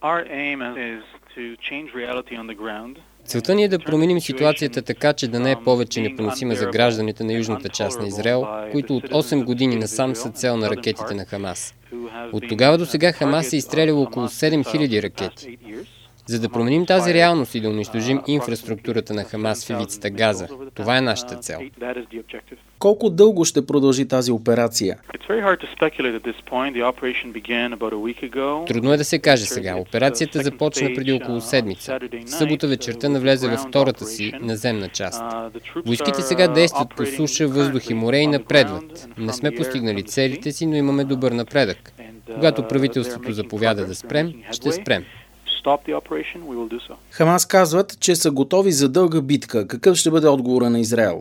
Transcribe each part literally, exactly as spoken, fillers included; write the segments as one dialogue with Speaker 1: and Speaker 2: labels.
Speaker 1: Целта ни е да променим ситуацията така, че да не е повече непоносима за гражданите на южната част на Израел, които от осем години насам са цел на ракетите на Хамас. От тогава до сега Хамас е изстрелял около седем хиляди ракети. За да променим тази реалност и да унищожим инфраструктурата на Хамас в ивицата Газа, това е нашата цел.
Speaker 2: Колко дълго ще продължи тази операция?
Speaker 1: Трудно е да се каже сега. Операцията започна преди около седмица. В събота вечерта навлезе във втората си наземна част. Войските сега действат по суша, въздух и море и напредват. Не сме постигнали целите си, но имаме добър напредък. Когато правителството заповяда да спрем, ще спрем.
Speaker 2: Хамас казват, че са готови за дълга битка. Какъв ще бъде отговора на Израел?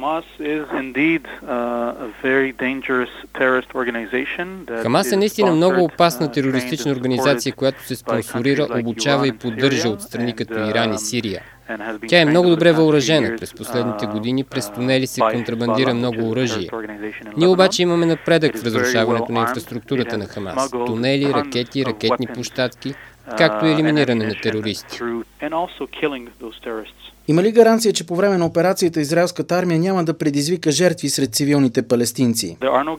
Speaker 1: Хамас е наистина много опасна терористична организация, която се спонсорира, обучава и поддържа от страни като Иран и Сирия. Тя е много добре въоръжена. През последните години през тунели се контрабандира много оръжие. Ние обаче имаме напредък в разрушаването на инфраструктурата на Хамас. Тунели, ракети, ракетни площадки, както и елиминиране на терористи.
Speaker 2: Има ли гаранция, че по време на операцията израелската армия няма да предизвика жертви сред цивилните палестинци?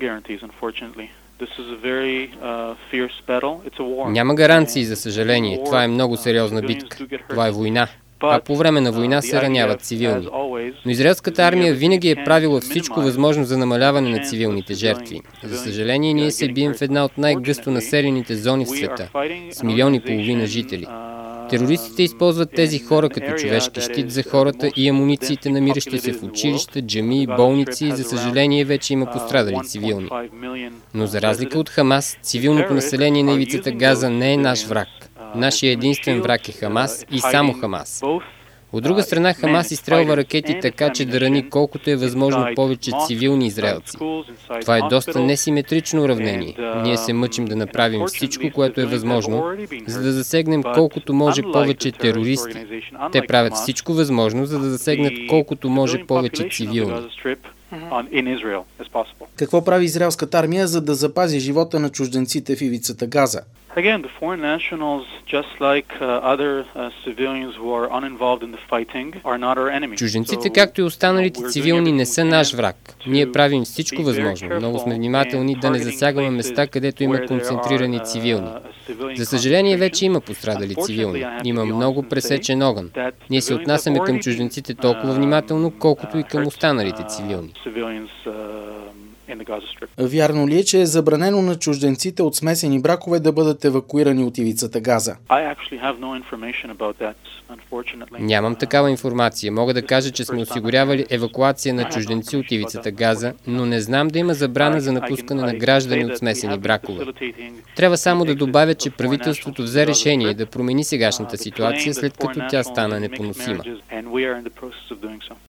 Speaker 1: Няма гаранции, за съжаление. Това е много сериозна битка. Това е война. А по време на война се раняват цивилни. Но израелската армия винаги е правила всичко възможно за намаляване на цивилните жертви. За съжаление, ние се бием в една от най-гъсто населените зони в света, с милиони и половина жители. Терористите използват тези хора като човешки щит за хората и амунициите, намиращи се в училища, джамии, болници, и за съжаление вече има пострадали цивилни. Но за разлика от Хамас, цивилното население на ивицата Газа не е наш враг. Нашия единствен враг е Хамас и само Хамас. От друга страна, Хамас изстрелва ракети така, че да рани колкото е възможно повече цивилни израелци. Това е доста несиметрично уравнение. Ние се мъчим да направим всичко, което е възможно, за да засегнем колкото може повече терористи. Те правят всичко възможно, за да засегнат колкото може повече цивилни.
Speaker 2: Какво прави израелската армия, за да запази живота на чужденците в ивицата Газа?
Speaker 3: Again, the foreign nationals, just like uh, other uh, civilians who are uninvolved in the fighting, are not our enemy.
Speaker 1: Чужденците, както и останалите цивилни, не са наш враг. Ние правим всичко възможно. Много сме внимателни да не засягаме места, където има концентрирани цивилни. За съжаление, вече има пострадали цивилни. Има много пресечен огън. Ние се отнасяме към чужденците толкова внимателно, колкото и към останалите цивилни.
Speaker 2: Вярно ли е, че е забранено на чужденците от смесени бракове да бъдат евакуирани от ивицата Газа?
Speaker 1: Нямам такава информация. Мога да кажа, че сме осигурявали евакуация на чужденци от ивицата Газа, но не знам да има забрана за напускане на граждани от смесени бракове. Трябва само да добавя, че правителството взе решение да промени сегашната ситуация, след като тя стана непоносима.